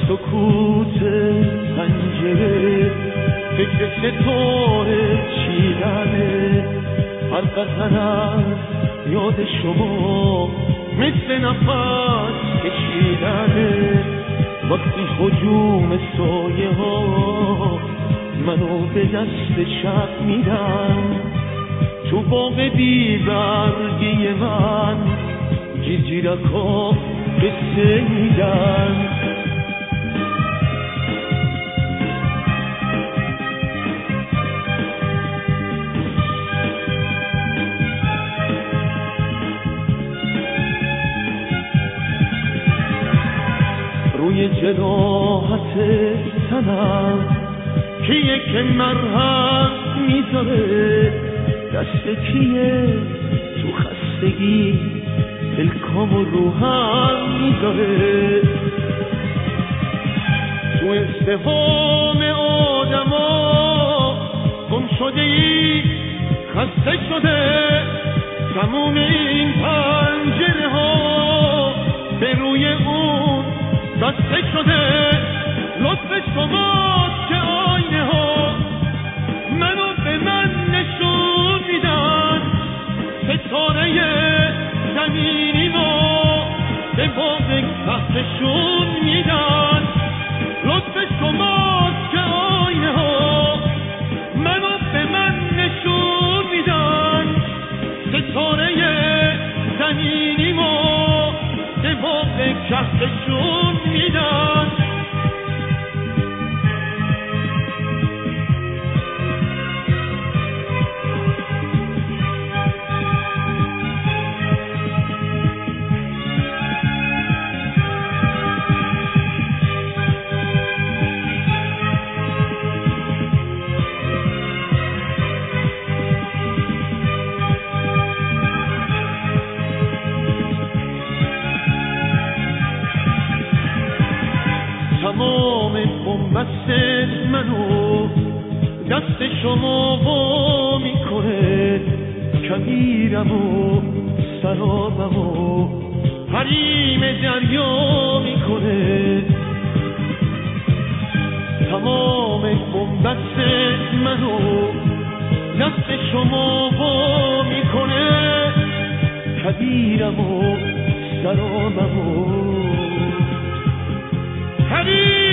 سکوت پنجره فکر ستاره چیدنه، هر قطر از یاد شما مثل نفس کشیدنه. وقتی هجوم سایه ها منو به دست شب میدن، تو باغ بیبرگی من جیرجیرک ها قصه میگن. روی جراحت تنم کیه که مرهم میذاره، دست کیه تو خستگی دلکام و روحم میذاره. تو ازدحام آدما گم شده ای خسته شده، تموم این پنجره ها به روی اون بسته شده. لطف شماست که آینه ها منو به من نشون میدن، ستاره زمینی ما به باغ کهکشون میدن. لطف شماست که آینه ها منو به من نشون میدن، ستاره زمینی ما به باغ کهکشون میدن. تمام بنبست منو دست شما وا میکنه، کبیرم و سرابم و حریم دریا میکنه. تمام بنبست منو دست شما وا میکنه، کبیرم و سرابم و حریم